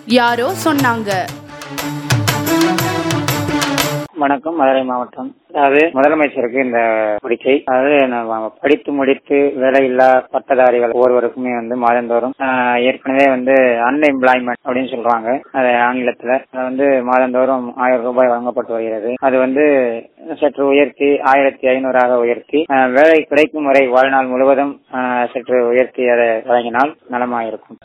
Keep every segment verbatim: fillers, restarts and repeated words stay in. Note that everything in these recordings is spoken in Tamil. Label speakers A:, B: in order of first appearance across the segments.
A: யாரோ சொன்னாங்க.
B: வணக்கம், மதுரை மாவட்டம். அதாவது முதலமைச்சருக்கு இந்த கோரிக்கை, அதாவது படித்து முடித்து வேலையில்லா பட்டதாரிகள் ஒவ்வொருவருக்குமே வந்து மாதந்தோறும் ஏற்கனவே வந்து அன்எம்ப்ளாய்மெண்ட் அப்படின்னு சொல்றாங்க அது ஆங்கிலத்துல. அது வந்து மாதந்தோறும் ஆயிரம் ரூபாய் வழங்கப்பட்டு வருகிறது. அது வந்து சற்று உயர்த்தி ஆயிரத்தி ஐநூறாக உயர்த்தி வேலை கிடைக்கும் வரை வாழ்நாள் முழுவதும் சற்று உயர்த்தி அதை வழங்கினால் நலமாயிருக்கும்.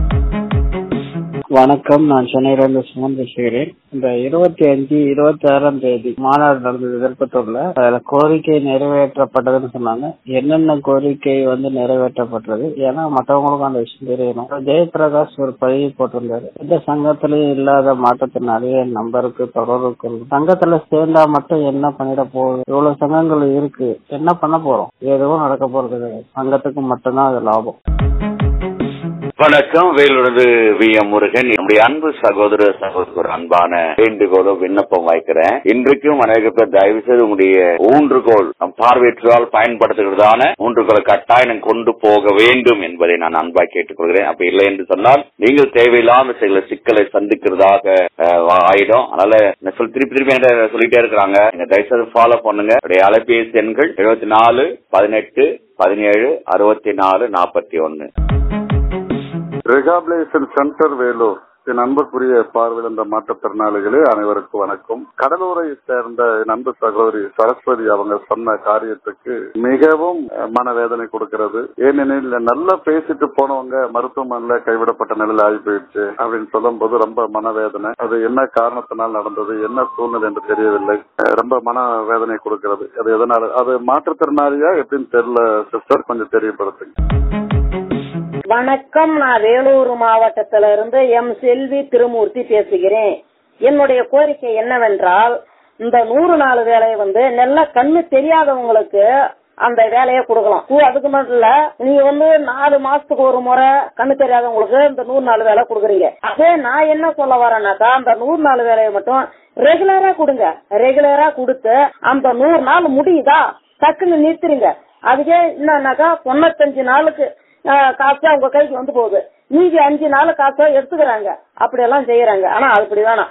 C: வணக்கம், நான் சென்னையிலிருந்து சுமன் பேசுகிறேன். இந்த இருபத்தி அஞ்சு இருபத்தி ஆறாம் தேதி மாநாடு நடந்தது திருப்பத்தூர்ல. அதுல கோரிக்கை நிறைவேற்றப்பட்டதுன்னு சொன்னாங்க. என்னென்ன கோரிக்கை வந்து நிறைவேற்றப்பட்டது, ஏன்னா மற்றவங்களுக்கும் அந்த விஷயம் தெரியணும். ஜெயபிரகாஷ் ஒரு பதிவு போட்டிருந்தாரு, எந்த சங்கத்திலயும் இல்லாத மாற்றத்தினாலேயே நம்பருக்கு தொடர்பு சங்கத்துல சேர்ந்தா மட்டும் என்ன பண்ணிட போகுது, இவ்வளவு சங்கங்கள் இருக்கு, என்ன பண்ண போறோம், எதுவும் நடக்க போறது, சங்கத்துக்கு மட்டும்தான் அது லாபம்.
D: வணக்கம், வேலுறது வி எம் முருகன். நம்முடைய அன்பு சகோதர சகோதர அன்பான வேண்டுகோளோ விண்ணப்பம் வைக்கிறேன். இன்றைக்கும் அநேக பேர் தயவு செய்து உங்களுடைய ஊன்றுகோல் பார்வையற்றால் பயன்படுத்துகிறதான ஊன்றுகோலை கட்டாயம் கொண்டு போக வேண்டும் என்பதை நான் அன்பா கேட்டுக்கொள்கிறேன். அப்ப இல்லை என்று சொன்னால் நீங்கள் தேவையில்லாத சில சிக்கலை சந்திக்கிறதாக ஆயிடும். அதனால சொல் திருப்பி திருப்பி சொல்லிட்டே இருக்கிறாங்க. நீங்க தயவுசெய்து ஃபாலோ பண்ணுங்க. அலைபேசி எண்கள் எழுபத்தி நாலு பதினெட்டு பதினேழு அறுபத்தி நாலு நாற்பத்தி ஒன்னு.
E: Rehabilitation centre Vellore. என் அன்புக்குரிய பார்வையிழந்த மாற்றுத்திறனாளிகளே அனைவருக்கும் வணக்கம். கடலூரை சேர்ந்த என் அன்பு சகோதரி சரஸ்வதி அவங்க சொன்ன காரியத்துக்கு மிகவும் மனவேதனை கொடுக்கிறது. ஏனெனில் நல்லா பேசிட்டு போனவங்க மருத்துவமனையில கைவிடப்பட்ட நிலையில் ஆகி போயிடுச்சு அப்படின்னு சொல்லும் போது ரொம்ப மனவேதனை. அது என்ன காரணத்தினால் நடந்தது, என்ன சூழ்நிலை என்று தெரியவில்லை. ரொம்ப மனவேதனை கொடுக்கிறது. அது எதனால, அது மாற்றுத்திறனாளியா எப்படின்னு தெரியல சிஸ்டர், கொஞ்சம் தெரியப்படுத்துங்க.
F: வணக்கம், நான் வேலூர் மாவட்டத்தில இருந்து எம் செல்வி திருமூர்த்தி பேசுகிறேன். என்னுடைய கோரிக்கை என்னவென்றால், இந்த நூறு நாள் வேலையை வந்து நல்ல கண்ணு தெரியாதவங்களுக்கு அந்த வேலையை கொடுக்கலாம். அதுக்கு மட்டும் இல்ல, நீங்க வந்து நாலு மாசத்துக்கு ஒரு முறை கண்ணு தெரியாதவங்களுக்கு இந்த நூறு நாள் வேலை கொடுக்குறீங்க. அதே நான் என்ன சொல்ல வரேன்னாக்கா, அந்த நூறு நாள் வேலையை மட்டும் ரெகுலரா கொடுங்க. ரெகுலரா கொடுத்து அந்த நூறு நாள் முடியுதா டக்குன்னு நிறுத்துறீங்க. அதுக்கே என்னன்னாக்கா தொண்ணூத்தஞ்சு நாளுக்கு காசு அவங்க கைக்கு வந்து போகுது. நீங்க அஞ்சு நாள் காசோ எடுத்துக்கிறாங்க, அப்படி எல்லாம் செய்யறாங்க. ஆனா அப்படி வேணாம்.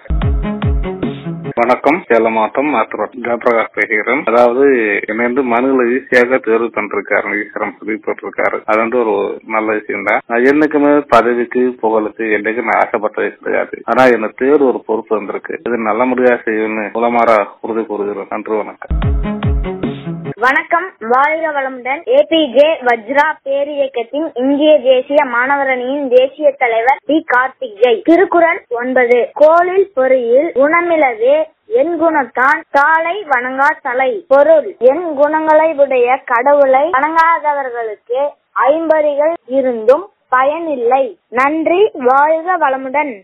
G: வணக்கம், சேலம் மாவட்டம் ஜெயபிரகாஷ் பேசுகிறேன். அதாவது என்ன வந்து மனுகளை ஈஸியாக தேர்வு பண்ணிருக்காரு, ஈஸ்வரம் பதிவு போட்டிருக்காரு. அது வந்து ஒரு நல்ல விஷயம் தான். நான் என்னைக்குமே பதவிக்கு புகழுக்கு என்னைக்கு நான் ஆசைப்பட்டது கிடையாது. ஆனா என்ன தேர்வு ஒரு பொறுப்பு வந்திருக்கு. இது நல்ல முறையா செய்யணும்னு மூலமாற உறுதி கூறுகிறோம். நன்றி, வணக்கம்.
H: வணக்கம், வாழ்க வளமுடன். ஏ பி ஜே வஜ்ரா பேரியக்கத்தின் இந்திய தேசிய மாணவர் அணியின் தேசிய தலைவர் டி கார்த்திக் ஜெய். திருக்குறள் ஒன்பது, கோளில் பொறியில் குணமிலவே என் குணத்தான் தாளை வணங்கா தலை. பொருள், என் குணங்களை உடைய கடவுளை வணங்காதவர்களுக்கு ஐம்பறிகள் இருந்தும் பயனில்லை. நன்றி, வாழ்க வளமுடன்.